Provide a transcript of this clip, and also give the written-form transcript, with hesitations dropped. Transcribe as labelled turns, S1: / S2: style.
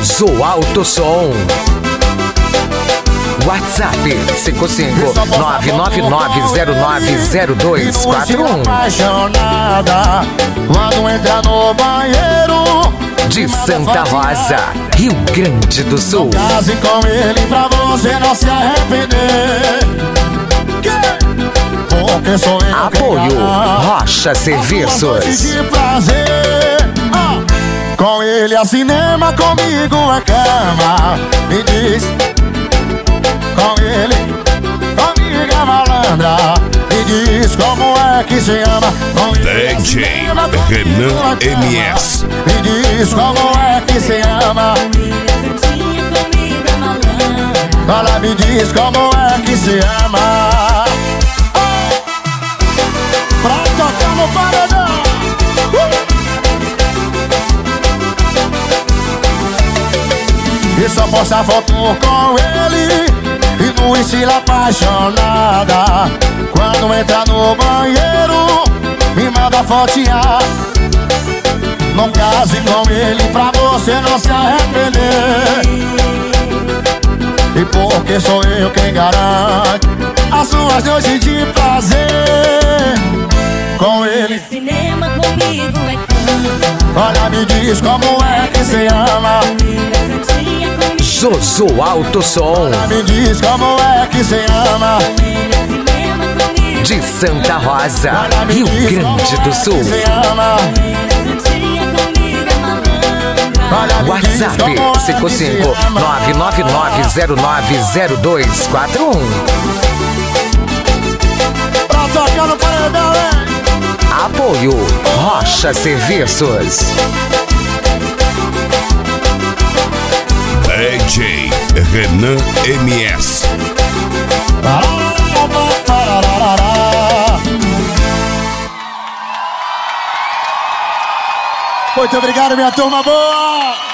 S1: Jojo Alto Som. WhatsApp 55999090241.
S2: Apaixonada quando entra no banheiro
S1: De Santa Rosa, Rio Grande do Sul.
S2: Case com ele pra você não se arrepender. Porque sou eu.
S1: Apoio Rocha Serviços.
S2: De prazer. Com ele é cinema, comigo é cama. Me diz. Com ele, comigo é malandra. Me diz como é que se ama. Com ele
S3: DJ
S2: cinema,
S3: Renan
S2: é
S3: MS.
S2: Me diz como é que se ama. Ela me diz como é que se ama. Pra tocar no paredão. E só posta foto com ele e no estilo apaixonada. Quando entra no banheiro, me manda fotinha. Não case com ele pra você não se arrepender. E porque sou eu quem garante as suas noites de prazer. Com ele
S4: cinema, comigo é cama.
S2: olha, me diz como é que se ama.
S1: Jojo Alto Som.
S2: Me diz como é que se ama.
S1: De Santa Rosa, Rio Grande do Sul. WhatsApp 55999090241.
S2: Pra tocar no paredão, hein?
S1: Apoio Rocha Serviços.
S3: DJ Renan MS.
S2: Muito obrigado, minha turma boa!